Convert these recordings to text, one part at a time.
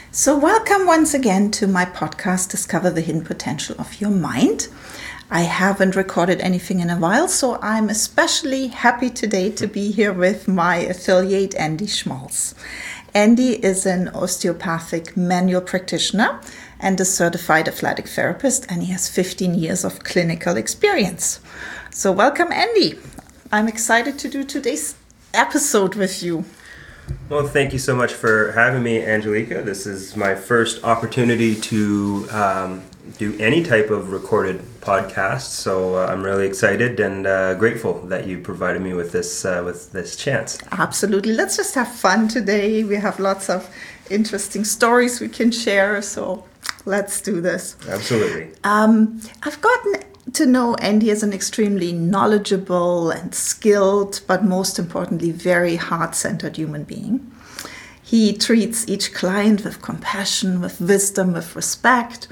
So welcome once again to my podcast, Discover the Hidden Potential of Your Mind. I haven't recorded anything in a while, so I'm especially happy today to be here with my affiliate, Andy Schmalz. Andy is an osteopathic manual practitioner and a certified athletic therapist, and he has 15 years of clinical experience. So welcome, Andy. I'm excited to do today's episode with you. Well, thank you so much for having me, Angelica. This is my first opportunity to do any type of recorded podcast, so I'm really excited and grateful that you provided me with this chance. Absolutely. Let's just have fun today. We have lots of interesting stories we can share, so let's do this. Absolutely. I've gotten to know Andy as an extremely knowledgeable and skilled, but most importantly, very heart-centered human being. He treats each client with compassion, with wisdom, with respect,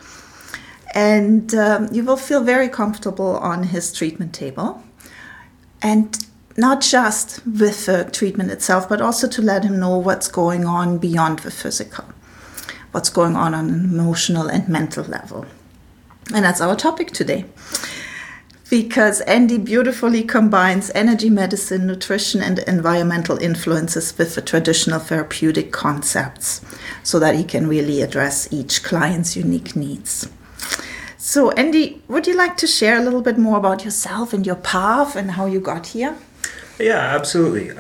and you will feel very comfortable on his treatment table. And not just with the treatment itself, but also to let him know what's going on beyond the physical, what's going on an emotional and mental level. And that's our topic today. Because Andy beautifully combines energy medicine, nutrition, and environmental influences with the traditional therapeutic concepts so that he can really address each client's unique needs. So, Andy, would you like to share a little bit more about yourself and your path and how you got here? Yeah, absolutely.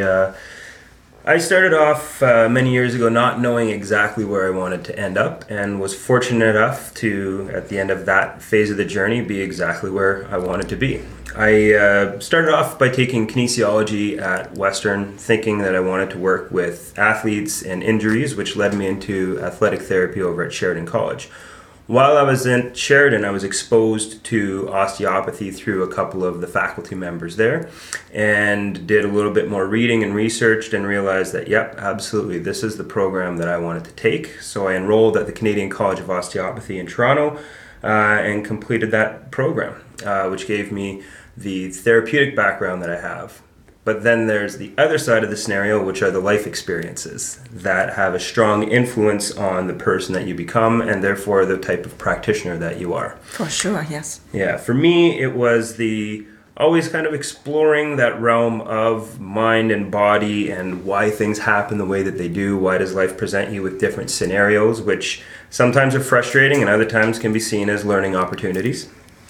I started off many years ago not knowing exactly where I wanted to end up, and was fortunate enough to, at the end of that phase of the journey, be exactly where I wanted to be. I started off by taking kinesiology at Western, thinking that I wanted to work with athletes and injuries, which led me into athletic therapy over at Sheridan College. While I was in Sheridan, I was exposed to osteopathy through a couple of the faculty members there, and did a little bit more reading and researched and realized that, yep, absolutely, this is the program that I wanted to take. So I enrolled at the Canadian College of Osteopathy in Toronto and completed that program, which gave me the therapeutic background that I have. But then there's the other side of the scenario, which are the life experiences that have a strong influence on the person that you become and therefore the type of practitioner that you are. For sure, yes. Yeah, for me, it was the always kind of exploring that realm of mind and body and why things happen the way that they do. Why does life present you with different scenarios, which sometimes are frustrating and other times can be seen as learning opportunities.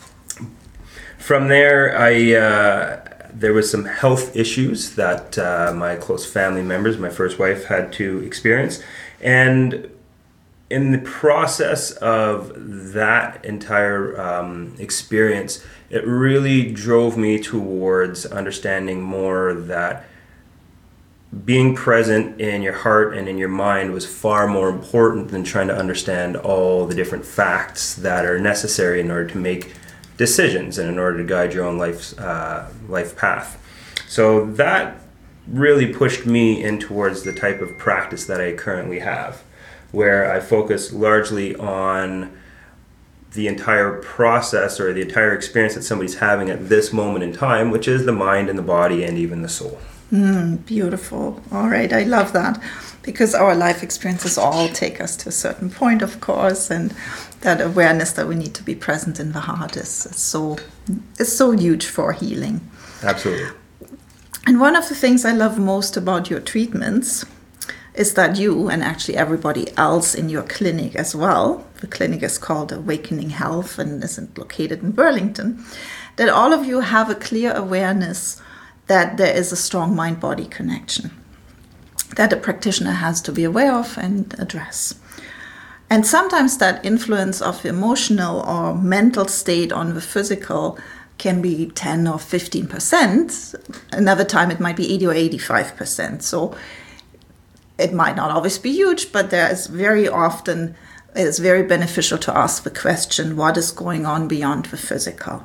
From there, there was some health issues that my close family members, my first wife, had to experience. And in the process of that entire experience, it really drove me towards understanding more that being present in your heart and in your mind was far more important than trying to understand all the different facts that are necessary in order to make decisions and in order to guide your own life path. So that really pushed me in towards the type of practice that I currently have, where I focus largely on the entire process or the entire experience that somebody's having at this moment in time, which is the mind and the body and even the soul. Beautiful. All right, I love that, because our life experiences all take us to a certain point, of course, and that awareness that we need to be present in the heart is so huge for healing. Absolutely. And one of the things I love most about your treatments is that you, and actually everybody else in your clinic as well, the clinic is called Awakening Health and is located in Burlington, that all of you have a clear awareness that there is a strong mind-body connection that a practitioner has to be aware of and address. And sometimes that influence of the emotional or mental state on the physical can be 10 or 15%. Another time it might be 80 or 85%. So it might not always be huge, but there is very often, it is very beneficial to ask the question, what is going on beyond the physical?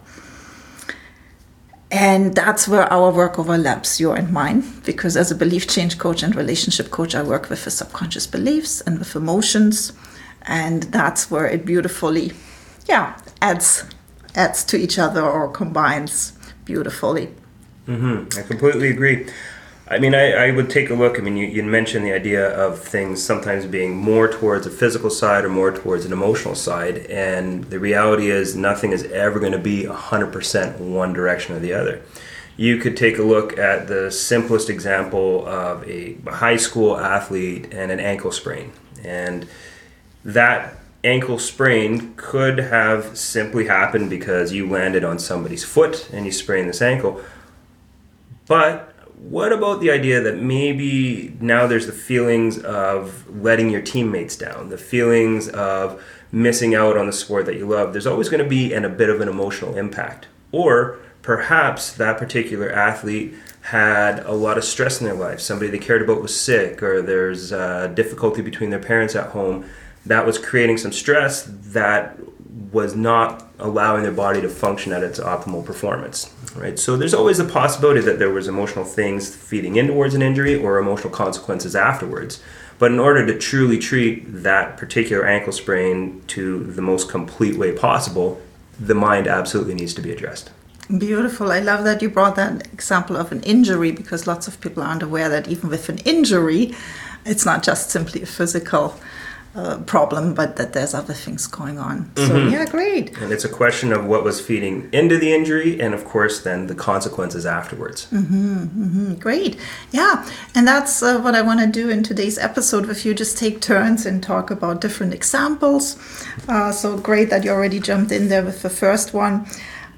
And that's where our work overlaps, your and mine, because as a belief change coach and relationship coach, I work with the subconscious beliefs and with emotions. And that's where it beautifully, adds to each other or combines beautifully. I completely agree. I mean, I would take a look. I mean, you mentioned the idea of things sometimes being more towards a physical side or more towards an emotional side. And the reality is nothing is ever going to be 100% one direction or the other. You could take a look at the simplest example of a high school athlete and an ankle sprain. And that ankle sprain could have simply happened because you landed on somebody's foot and you sprained this ankle. But what about the idea that maybe now there's the feelings of letting your teammates down, the feelings of missing out on the sport that you love? There's always going to be a bit of an emotional impact. Or perhaps that particular athlete had a lot of stress in their life. Somebody they cared about was sick, or there's difficulty between their parents at home that was creating some stress that was not allowing their body to function at its optimal performance, right? So there's always the possibility that there was emotional things feeding in towards an injury or emotional consequences afterwards. But in order to truly treat that particular ankle sprain to the most complete way possible, the mind absolutely needs to be addressed. Beautiful. I love that you brought that example of an injury, because lots of people aren't aware that even with an injury, it's not just simply a physical problem, but that there's other things going on. So yeah, great. And it's a question of what was feeding into the injury, and of course then the consequences afterwards. Great. Yeah, and that's what I want to do in today's episode with you. Just take turns and talk about different examples. So great that you already jumped in there with the first one.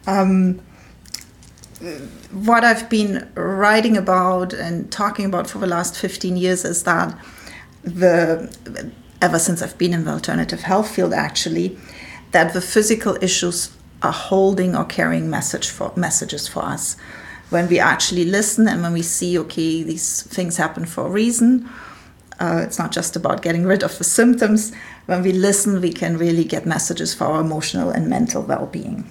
What I've been writing about and talking about for the last 15 years is that ever since I've been in the alternative health field, actually, that the physical issues are holding or carrying messages for us. When we actually listen and when we see, okay, these things happen for a reason, it's not just about getting rid of the symptoms. When we listen, we can really get messages for our emotional and mental well-being.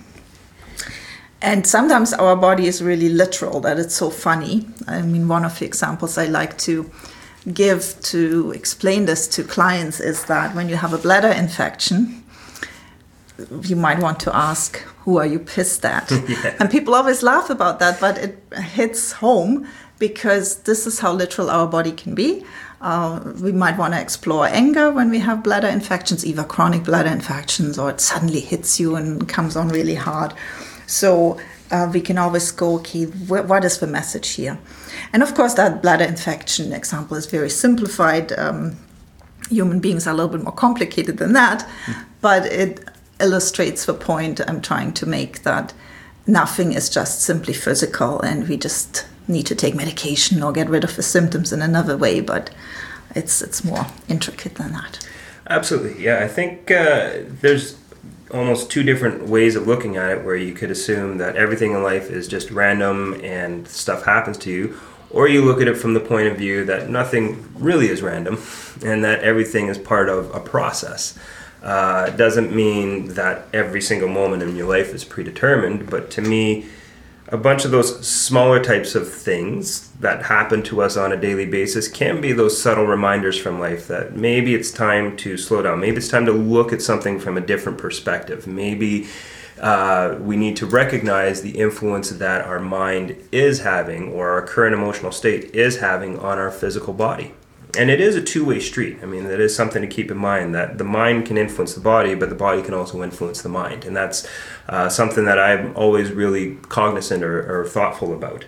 And sometimes our body is really literal, that it's so funny. I mean, one of the examples I like to give to explain this to clients is that when you have a bladder infection, you might want to ask, who are you pissed at? Yeah. And people always laugh about that, but it hits home because this is how literal our body can be. We might want to explore anger when we have bladder infections, either chronic bladder infections, or it suddenly hits you and comes on really hard. So we can always go, okay, what is the message here? And of course, that bladder infection example is very simplified. Human beings are a little bit more complicated than that, but it illustrates the point I'm trying to make, that nothing is just simply physical and we just need to take medication or get rid of the symptoms in another way, but it's more intricate than that. Absolutely, yeah. I think there's almost two different ways of looking at it, where you could assume that everything in life is just random and stuff happens to you, or you look at it from the point of view that nothing really is random and that everything is part of a process. It doesn't mean that every single moment in your life is predetermined, but to me, a bunch of those smaller types of things that happen to us on a daily basis can be those subtle reminders from life that maybe it's time to slow down. Maybe it's time to look at something from a different perspective. Maybe we need to recognize the influence that our mind is having, or our current emotional state is having, on our physical body. And it is a two-way street. I mean, that is something to keep in mind, that the mind can influence the body, but the body can also influence the mind. And that's something that I'm always really cognizant or thoughtful about.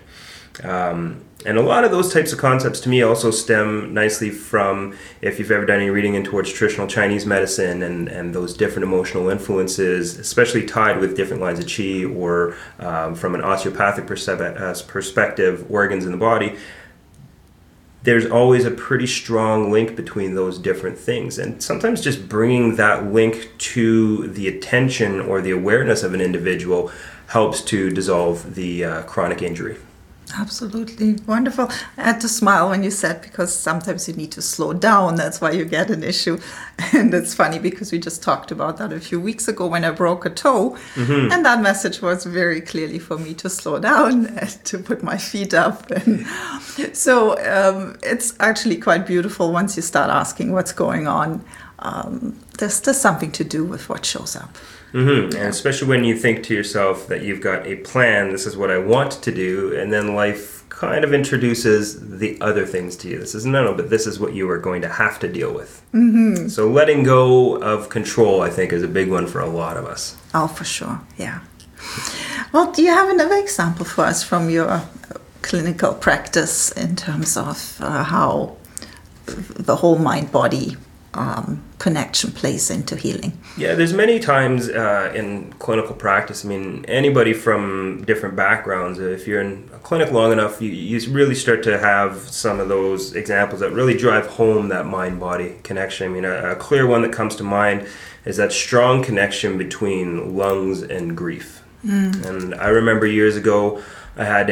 And a lot of those types of concepts to me also stem nicely from, if you've ever done any reading in towards traditional Chinese medicine and those different emotional influences, especially tied with different lines of qi or from an osteopathic perspective, organs in the body. There's always a pretty strong link between those different things. And sometimes just bringing that link to the attention or the awareness of an individual helps to dissolve the chronic injury. Absolutely. Wonderful. I had to smile when you said, because sometimes you need to slow down. That's why you get an issue. And it's funny because we just talked about that a few weeks ago when I broke a toe. Mm-hmm. And that message was very clearly for me to slow down and to put my feet up. And so it's actually quite beautiful once you start asking what's going on. There's something to do with what shows up. Mm-hmm. And especially when you think to yourself that you've got a plan, this is what I want to do, and then life kind of introduces the other things to you. This is no, but this is what you are going to have to deal with. So letting go of control, I think, is a big one for a lot of us. Oh, for sure. Yeah. Well, do you have another example for us from your clinical practice in terms of how the whole mind-body connection plays into healing? Yeah, there's many times in clinical practice. I mean, anybody from different backgrounds, if you're in a clinic long enough, you really start to have some of those examples that really drive home that mind-body connection. I mean, a clear one that comes to mind is that strong connection between lungs and grief. And I remember years ago, I had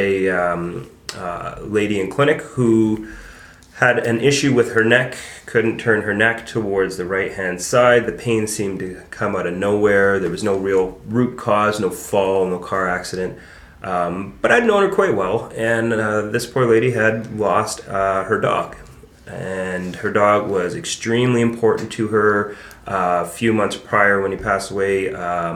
a lady in clinic who had an issue with her neck, couldn't turn her neck towards the right-hand side. The pain seemed to come out of nowhere. There was no real root cause, no fall, no car accident. But I'd known her quite well, and this poor lady had lost her dog. And her dog was extremely important to her. A few months prior when he passed away,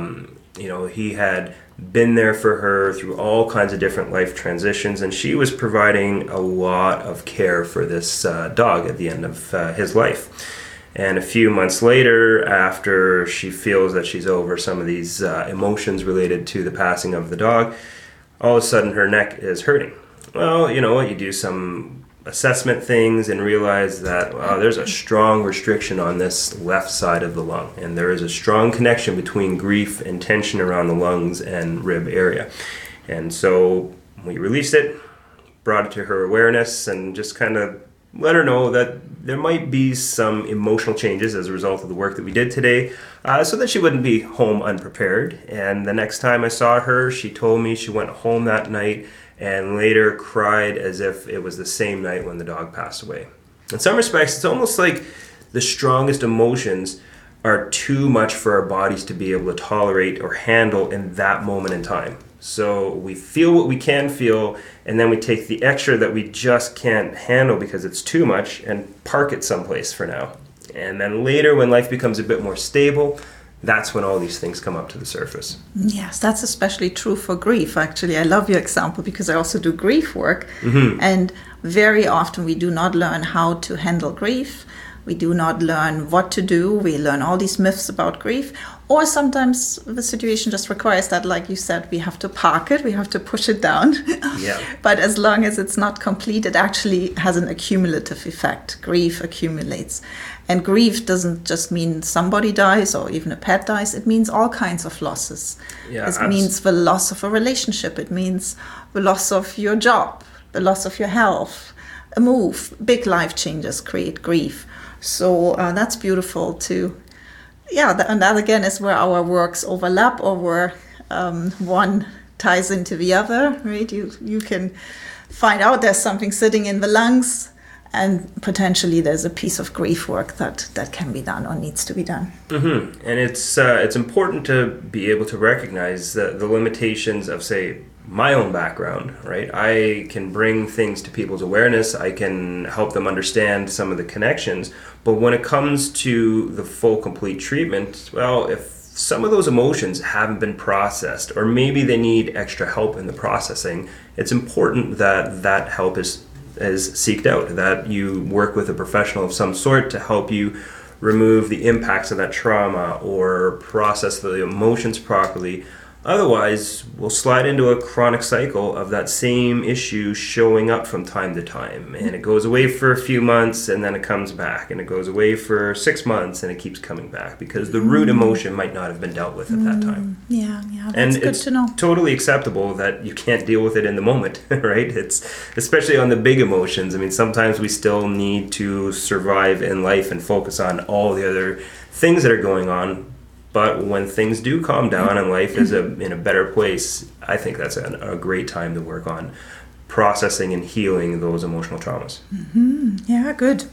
he had been there for her through all kinds of different life transitions, and she was providing a lot of care for this dog at the end of his life. And a few months later, after she feels that she's over some of these emotions related to the passing of the dog, all of a sudden her neck is hurting. Well, you know what, you do some assessment things and realize that there's a strong restriction on this left side of the lung, and there is a strong connection between grief and tension around the lungs and rib area. And so we released it, brought it to her awareness, and just kind of let her know that there might be some emotional changes as a result of the work that we did today, so that she wouldn't be home unprepared. And the next time I saw her, she told me she went home that night and later cried as if it was the same night when the dog passed away. In some respects, it's almost like the strongest emotions are too much for our bodies to be able to tolerate or handle in that moment in time. So we feel what we can feel, and then we take the extra that we just can't handle because it's too much and park it someplace for now. And then later, when life becomes a bit more stable, that's when all these things come up to the surface. Yes, that's especially true for grief. Actually, I love your example because I also do grief work. And very often we do not learn how to handle grief. We do not learn what to do. We learn all these myths about grief. Or sometimes the situation just requires that, like you said, we have to park it, we have to push it down. Yeah. But as long as it's not complete, it actually has an accumulative effect. Grief accumulates. And grief doesn't just mean somebody dies or even a pet dies. It means all kinds of losses. Yeah, it means the loss of a relationship. It means the loss of your job, the loss of your health, a move. Big life changes create grief. So that's beautiful too. Yeah, and that again is where our works overlap, or where one ties into the other, right? You can find out there's something sitting in the lungs, and potentially there's a piece of grief work that can be done or needs to be done. And it's important to be able to recognize the limitations of, say, my own background, right? I can bring things to people's awareness. I can help them understand some of the connections. But when it comes to the full, complete treatment, well, if some of those emotions haven't been processed, or maybe they need extra help in the processing, it's important that that help is seeked out, that you work with a professional of some sort to help you remove the impacts of that trauma or process the emotions properly. Otherwise, we'll slide into a chronic cycle of that same issue showing up from time to time. And it goes away for a few months, and then it comes back. And it goes away for 6 months, and it keeps coming back because the root emotion might not have been dealt with at that time. Yeah, that's good to know. And it's totally acceptable that you can't deal with it in the moment, right? It's especially on the big emotions. I mean, sometimes we still need to survive in life and focus on all the other things that are going on. But when things do calm down and life is in a better place, I think that's a great time to work on processing and healing those emotional traumas. Yeah, good.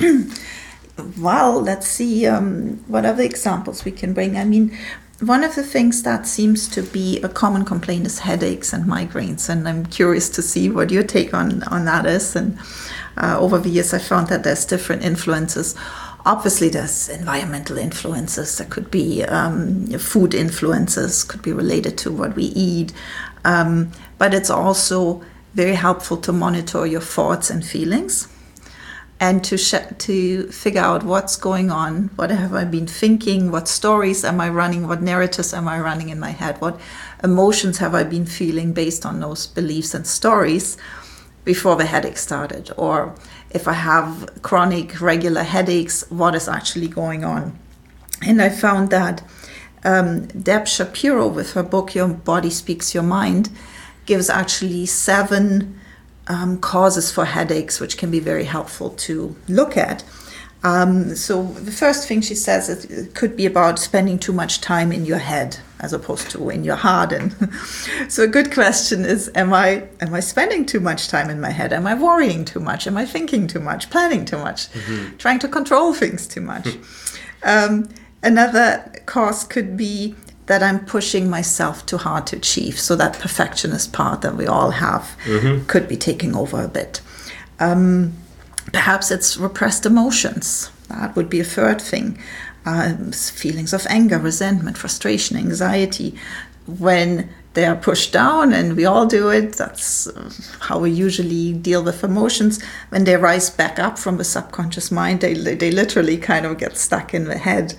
Well, let's see what other examples we can bring. I mean, one of the things that seems to be a common complaint is headaches and migraines. And I'm curious to see what your take on that is. And over the years, I found that there's different influences. Obviously, there's environmental influences. There could be food influences, could be related to what we eat. But it's also very helpful to monitor your thoughts and feelings, and to figure out what's going on, what have I been thinking, what stories am I running, what narratives am I running in my head, what emotions have I been feeling based on those beliefs and stories before the headache started. Or if I have chronic regular headaches, what is actually going on. And I found that Deb Shapiro, with her book Your Body Speaks Your Mind, gives actually 7 causes for headaches, which can be very helpful to look at. So the first thing she says is it could be about spending too much time in your head as opposed to in your heart. And so a good question is, am I spending too much time in my head? Am I worrying too much? Am I thinking too much, planning too much, trying to control things too much? Another cause could be that I'm pushing myself too hard to achieve. So that perfectionist part that we all have could be taking over a bit. Perhaps it's repressed emotions. That would be a third thing. Feelings of anger, resentment, frustration, anxiety. When they are pushed down, and we all do it, that's how we usually deal with emotions. When they rise back up from the subconscious mind, they literally kind of get stuck in the head.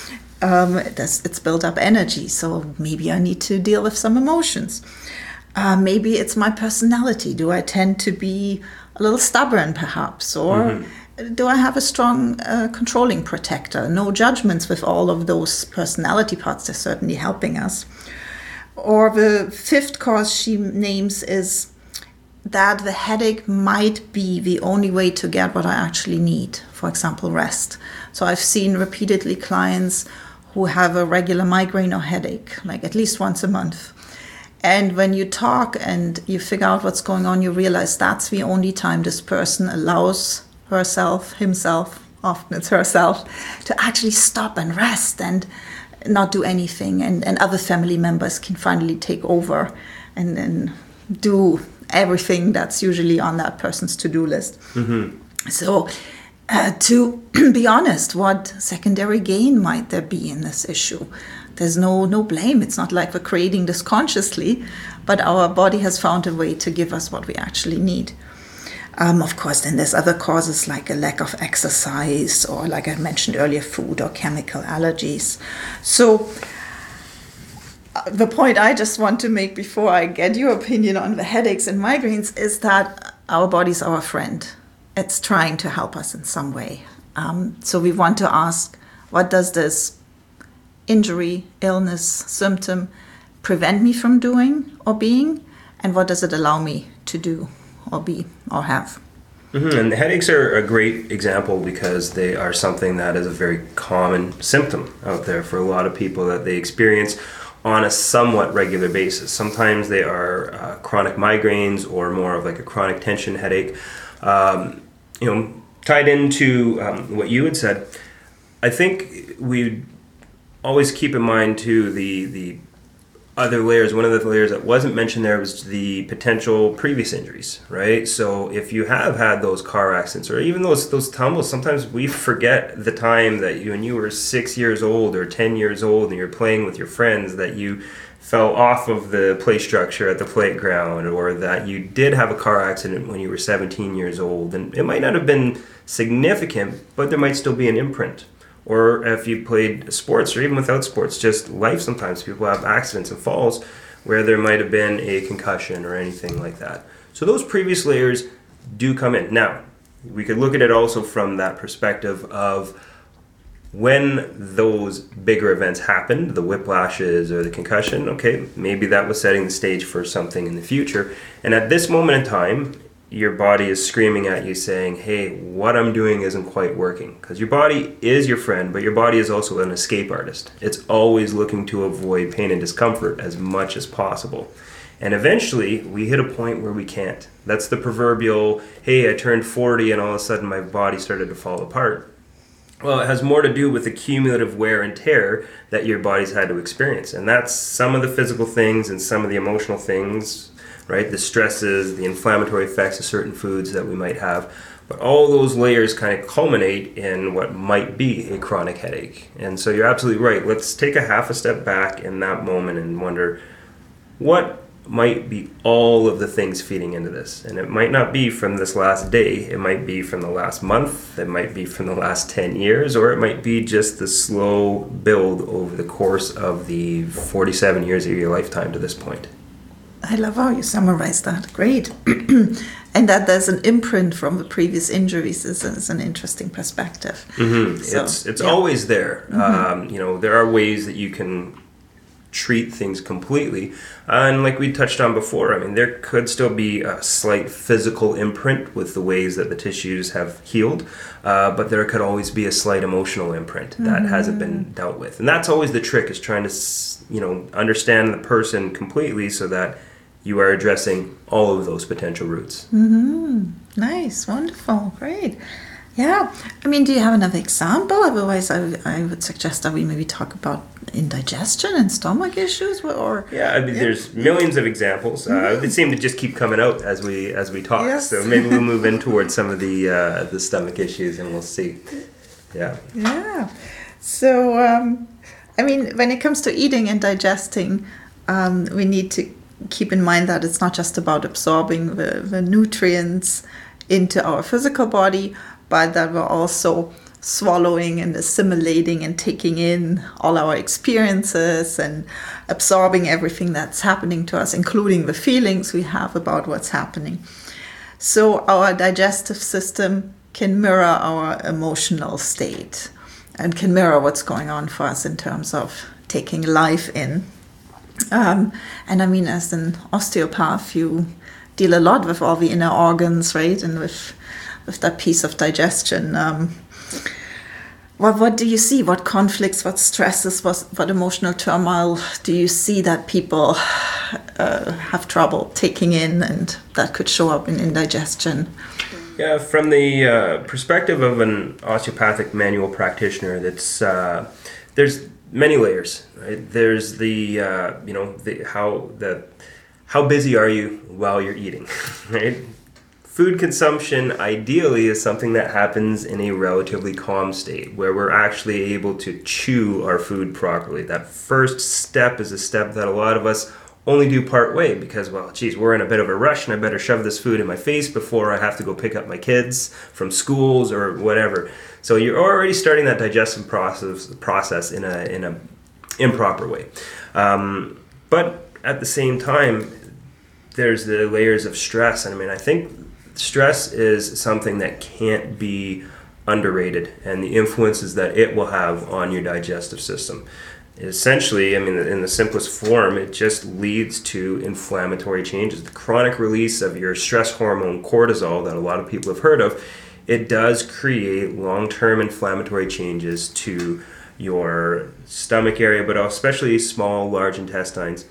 It's built up energy, so maybe I need to deal with some emotions. Maybe it's my personality. Do I tend to be a little stubborn, perhaps? Or do I have a strong controlling protector? No judgments with all of those personality parts. They're certainly helping us. Or the fifth cause she names is that the headache might be the only way to get what I actually need. For example, rest. So I've seen repeatedly clients who have a regular migraine or headache, like at least once a month. And when you talk and you figure out what's going on, you realize that's the only time this person allows herself, himself, often it's herself, to actually stop and rest and not do anything. And other family members can finally take over and do everything that's usually on that person's to-do list. So to be honest, what secondary gain might there be in this issue? There's no blame. It's not like we're creating this consciously, but our body has found a way to give us what we actually need. Of course, then there's other causes like a lack of exercise, or like I mentioned earlier, food or chemical allergies. So the point I just want to make before I get your opinion on the headaches and migraines is that our body's our friend. It's trying to help us in some way. So we want to ask, what does this injury, illness, symptom prevent me from doing or being? And what does it allow me to do or be or have? And the headaches are a great example because they are something that is a very common symptom out there for a lot of people that they experience on a somewhat regular basis. Sometimes they are chronic migraines or more of like a chronic tension headache. Tied into what you had said, I think we always keep in mind too the other layers. One of the layers that wasn't mentioned there was the potential previous injuries, right? So if you have had those car accidents or even those tumbles, sometimes we forget the time that when you were 6 years old or 10 years old and you're playing with your friends, that you fell off of the play structure at the playground, or that you did have a car accident when you were 17 years old. And it might not have been significant, but there might still be an imprint. Or if you played sports, or even without sports, just life, sometimes people have accidents and falls where there might have been a concussion or anything like that. So those previous layers do come in. Now, we could look at it also from that perspective of when those bigger events happened, the whiplashes or the concussion, okay, maybe that was setting the stage for something in the future. And at this moment in time, your body is screaming at you saying, hey, what I'm doing isn't quite working. Because your body is your friend, but your body is also an escape artist. It's always looking to avoid pain and discomfort as much as possible. And eventually, we hit a point where we can't. That's the proverbial, hey, I turned 40 and all of a sudden my body started to fall apart. Well, it has more to do with the cumulative wear and tear that your body's had to experience. And that's some of the physical things and some of the emotional things, right? The stresses, the inflammatory effects of certain foods that we might have. But all those layers kind of culminate in what might be a chronic headache. And so you're absolutely right. Let's take a half a step back in that moment and wonder, what might be all of the things feeding into this. And it might not be from this last day. It might be from the last month. It might be from the last 10 years, or it might be just the slow build over the course of the 47 years of your lifetime to this point. I love how you summarize that. Great. And that there's an imprint from the previous injuries is an interesting perspective. Mm-hmm. So, it's always there. Mm-hmm. There are ways that you can treat things completely. And like we touched on before, I mean, there could still be a slight physical imprint with the ways that the tissues have healed, but there could always be a slight emotional imprint that hasn't been dealt with. And that's always the trick, is trying to, understand the person completely so that you are addressing all of those potential roots. Mm-hmm. Nice, wonderful, great. Yeah, I mean, do you have another example? Otherwise, I would suggest that we maybe talk about indigestion and stomach issues, or there's millions of examples. They seem to just keep coming out as we talk. Yes. So maybe we'll move in towards some of the stomach issues, and we'll see. Yeah. Yeah. So, I mean, when it comes to eating and digesting, we need to keep in mind that it's not just about absorbing the nutrients into our physical body, but that we're also swallowing and assimilating and taking in all our experiences and absorbing everything that's happening to us, including the feelings we have about what's happening. So our digestive system can mirror our emotional state and can mirror what's going on for us in terms of taking life in. And I mean, as an osteopath, you deal a lot with all the inner organs, right? And with that piece of digestion. What do you see? What conflicts, what stresses, what emotional turmoil do you see that people have trouble taking in, and that could show up in indigestion? Yeah, from the perspective of an osteopathic manual practitioner, there's many layers. Right? There's how busy are you while you're eating, right? Food consumption ideally is something that happens in a relatively calm state, where we're actually able to chew our food properly. That first step is a step that a lot of us only do part way because, we're in a bit of a rush and I better shove this food in my face before I have to go pick up my kids from schools or whatever. So you're already starting that digestive process in a improper way. But at the same time, there's the layers of stress. And I mean, I think stress is something that can't be underrated, and the influences that it will have on your digestive system. Essentially, I mean, in the simplest form, it just leads to inflammatory changes. The chronic release of your stress hormone cortisol that a lot of people have heard of, it does create long-term inflammatory changes to your stomach area, but especially small, large intestines.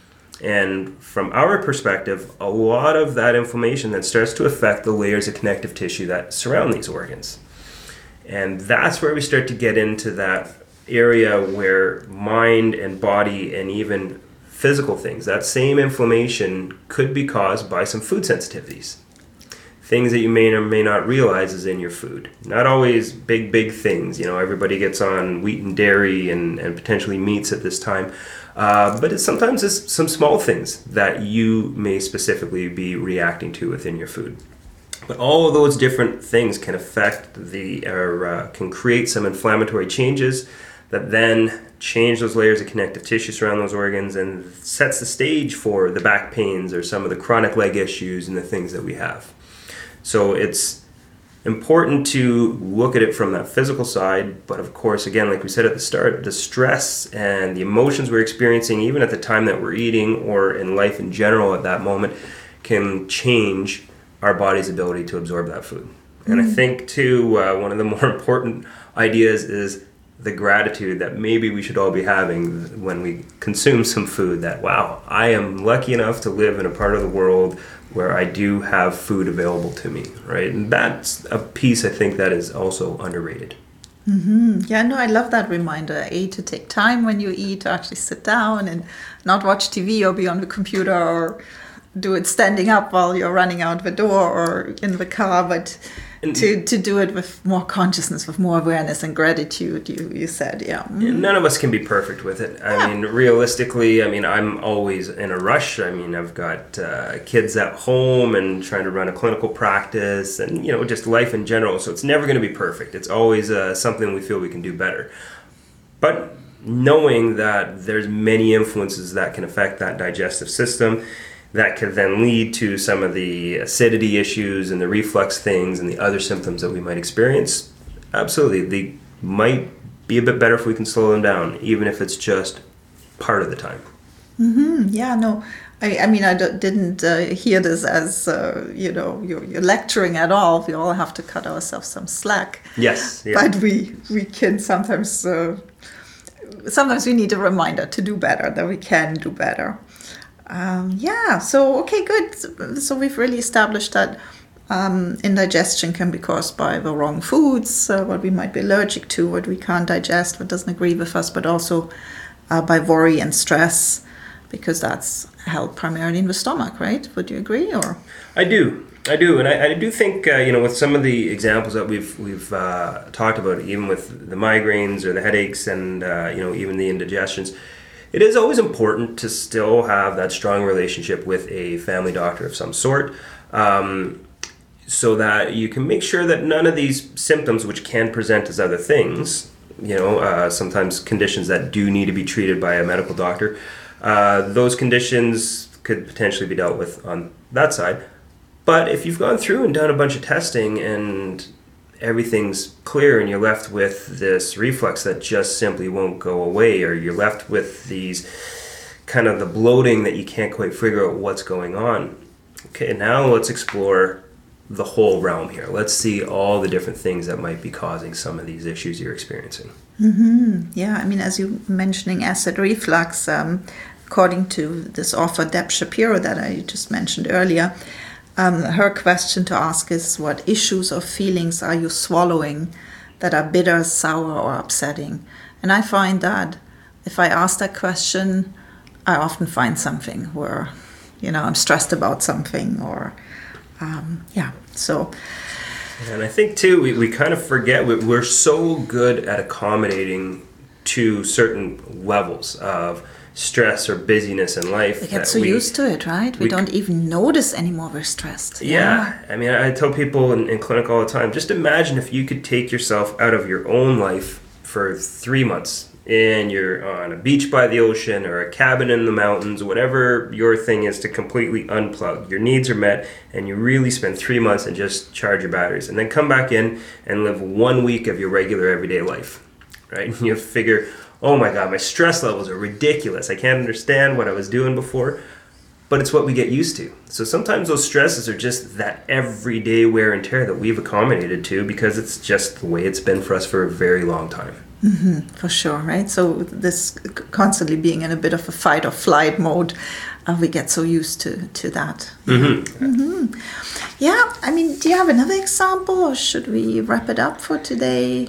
And from our perspective, a lot of that inflammation that starts to affect the layers of connective tissue that surround these organs. And that's where we start to get into that area where mind and body and even physical things, that same inflammation could be caused by some food sensitivities. Things that you may or may not realize is in your food. Not always big things. Everybody gets on wheat and dairy and potentially meats at this time. But sometimes it's some small things that you may specifically be reacting to within your food. But all of those different things can affect can create some inflammatory changes that then change those layers of connective tissue surround those organs and sets the stage for the back pains or some of the chronic leg issues and the things that we have. So it's important to look at it from that physical side, but of course, again, like we said at the start, the stress and the emotions we're experiencing, even at the time that we're eating or in life in general at that moment, can change our body's ability to absorb that food. And I think, too, one of the more important ideas is the gratitude that maybe we should all be having when we consume some food, that, wow, I am lucky enough to live in a part of the world where I do have food available to me, right? And that's a piece I think that is also underrated. Mm-hmm. Yeah, no, I love that reminder, to take time when you eat, to actually sit down and not watch TV or be on the computer or do it standing up while you're running out the door or in the car, but to do it with more consciousness, with more awareness and gratitude, you said, yeah. None of us can be perfect with it. I mean, realistically, I'm always in a rush. I've got kids at home and trying to run a clinical practice and, just life in general. So it's never going to be perfect. It's always something we feel we can do better. But knowing that there's many influences that can affect that digestive system, that could then lead to some of the acidity issues and the reflux things and the other symptoms that we might experience, absolutely, they might be a bit better if we can slow them down, even if it's just part of the time. Yeah, no, I didn't hear this as, you're lecturing at all. We all have to cut ourselves some slack. Yes. Yeah. But we can sometimes we need a reminder to do better, that we can do better. So, okay, good. So we've really established that indigestion can be caused by the wrong foods, what we might be allergic to, what we can't digest, what doesn't agree with us, but also by worry and stress, because that's held primarily in the stomach, right? Would you agree? Or I do, and I do think with some of the examples that we've talked about, even with the migraines or the headaches, and even the indigestions, it is always important to still have that strong relationship with a family doctor of some sort, so that you can make sure that none of these symptoms, which can present as other things, sometimes conditions that do need to be treated by a medical doctor, those conditions could potentially be dealt with on that side. But if you've gone through and done a bunch of testing and everything's clear and you're left with this reflux that just simply won't go away, or you're left with these kind of the bloating that you can't quite figure out what's going on. Okay, now let's explore the whole realm here. Let's see all the different things that might be causing some of these issues you're experiencing. Yeah, as you mentioning acid reflux, according to this author Deb Shapiro that I just mentioned earlier, her question to ask is, what issues or feelings are you swallowing that are bitter, sour, or upsetting? And I find that if I ask that question, I often find something where, I'm stressed about something, or, so. And I think, too, we kind of forget, we're so good at accommodating to certain levels of stress or busyness in life. We get so used to it, right? We don't even notice anymore we're stressed. Yeah. I tell people in clinic all the time, just imagine if you could take yourself out of your own life for 3 months and you're on a beach by the ocean or a cabin in the mountains, whatever your thing is, to completely unplug. Your needs are met and you really spend 3 months and just charge your batteries, and then come back in and live 1 week of your regular everyday life, right? And you figure, oh my God, my stress levels are ridiculous. I can't understand what I was doing before. But it's what we get used to. So sometimes those stresses are just that everyday wear and tear that we've accommodated to, because it's just the way it's been for us for a very long time. For sure, right? So this constantly being in a bit of a fight or flight mode, we get so used to that. Yeah, do you have another example, or should we wrap it up for today?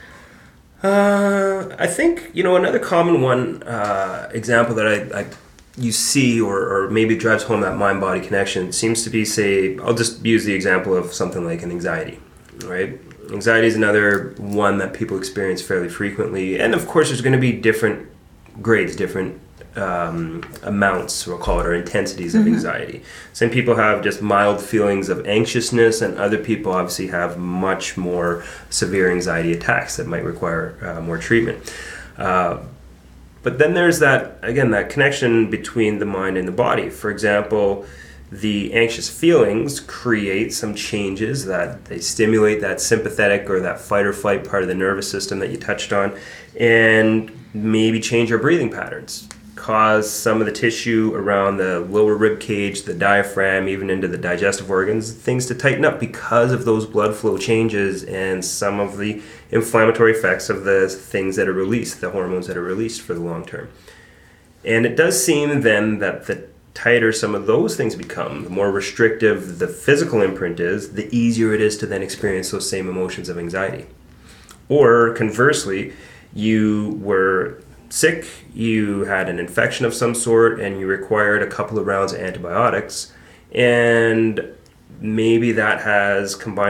I think, another common one example that you see, or maybe drives home that mind-body connection, seems to be, say, I'll just use the example of something like an anxiety, right? Anxiety is another one that people experience fairly frequently. And of course, there's going to be different grades, different amounts, we'll call it, or intensities of anxiety. Some people have just mild feelings of anxiousness, and other people obviously have much more severe anxiety attacks that might require more treatment. But then there's that connection between the mind and the body. For example, the anxious feelings create some changes that they stimulate that sympathetic or that fight or flight part of the nervous system that you touched on, and maybe change our breathing patterns, cause some of the tissue around the lower rib cage, the diaphragm, even into the digestive organs, things to tighten up because of those blood flow changes and some of the inflammatory effects of the things that are released, the hormones that are released for the long term. And it does seem then that the tighter some of those things become, the more restrictive the physical imprint is, the easier it is to then experience those same emotions of anxiety. Or conversely, you were sick, you had an infection of some sort, and you required a couple of rounds of antibiotics, and maybe that has combined with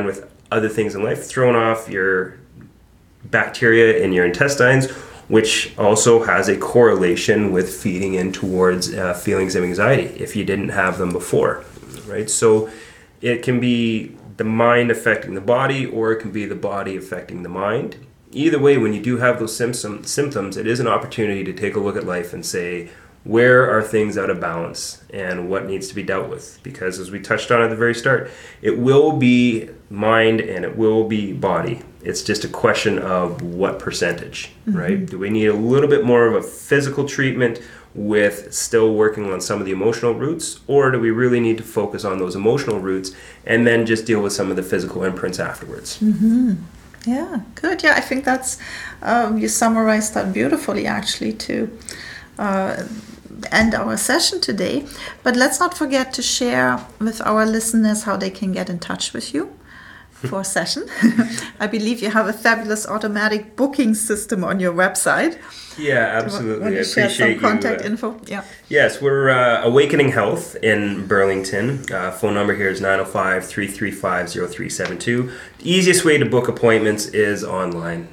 other things in life, throwing off your bacteria in your intestines, which also has a correlation with feeding in towards feelings of anxiety if you didn't have them before, right? So it can be the mind affecting the body, or it can be the body affecting the mind. Either way, when you do have those symptoms, it is an opportunity to take a look at life and say, where are things out of balance and what needs to be dealt with? Because as we touched on at the very start, it will be mind and it will be body. It's just a question of what percentage, right? Do we need a little bit more of a physical treatment with still working on some of the emotional roots, or do we really need to focus on those emotional roots and then just deal with some of the physical imprints afterwards? Yeah, good. Yeah, I think that's, you summarized that beautifully actually to end our session today. But let's not forget to share with our listeners how they can get in touch with you for a session. I believe you have a fabulous automatic booking system on your website. Yeah, absolutely. Want to share some contact info? Yeah. Yes, we're Awakening Health in Burlington. Phone number here is 905-335-0372. The easiest way to book appointments is online,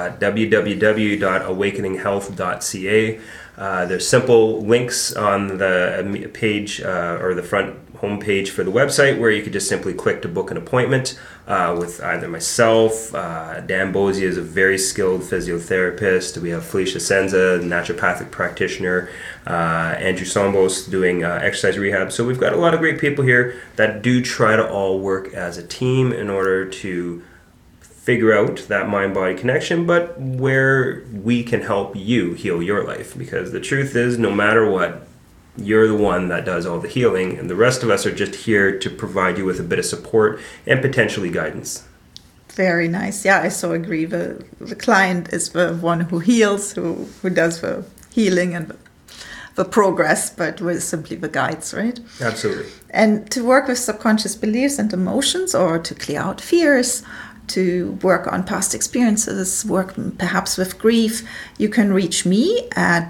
www.awakeninghealth.ca. There's simple links on the page or the front homepage for the website where you could just simply click to book an appointment with either myself. Dan Bozie is a very skilled physiotherapist. We have Felicia Senza, naturopathic practitioner. Andrew Sombos doing exercise rehab. So we've got a lot of great people here that do try to all work as a team in order to figure out that mind-body connection, but where we can help you heal your life. Because the truth is, no matter what, you're the one that does all the healing, and the rest of us are just here to provide you with a bit of support and potentially guidance. Very nice. Yeah, I so agree. The client is the one who heals, who does the healing and the progress, but we're simply the guides, right? Absolutely. And to work with subconscious beliefs and emotions, or to clear out fears, to work on past experiences, work perhaps with grief, you can reach me at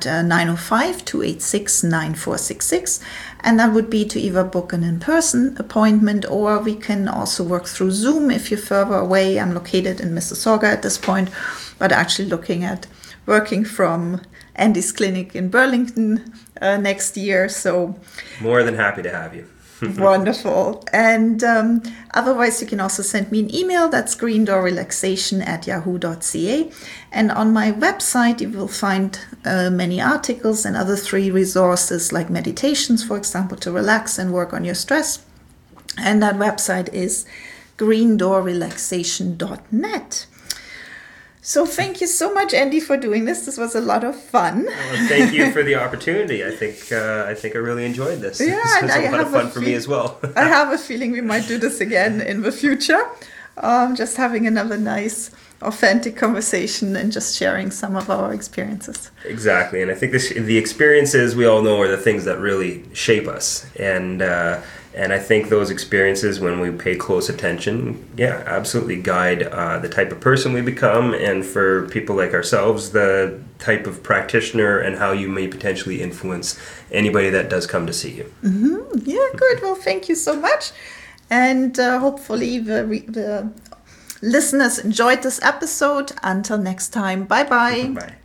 905-286-9466. And that would be to either book an in-person appointment, or we can also work through Zoom if you're further away. I'm located in Mississauga at this point, but actually looking at working from Andy's clinic in Burlington next year. So more than happy to have you. Wonderful. And otherwise, you can also send me an email. That's greendoorrelaxation@yahoo.ca. And on my website, you will find many articles and other 3 resources like meditations, for example, to relax and work on your stress. And that website is greendoorrelaxation.net. So thank you so much, Andy, for doing this. This was a lot of fun. Well, thank you for the opportunity. I think I really enjoyed this. Yeah, this was a lot of fun for me as well. I have a feeling we might do this again in the future. Just having another nice, authentic conversation and just sharing some of our experiences. Exactly, and I think the experiences we all know are the things that really shape us, and I think those experiences, when we pay close attention, absolutely guide the type of person we become, and for people like ourselves, the type of practitioner and how you may potentially influence anybody that does come to see you. Mm-hmm. Yeah, good. Well, thank you so much. And hopefully the listeners enjoyed this episode. Until next time, bye-bye. Bye.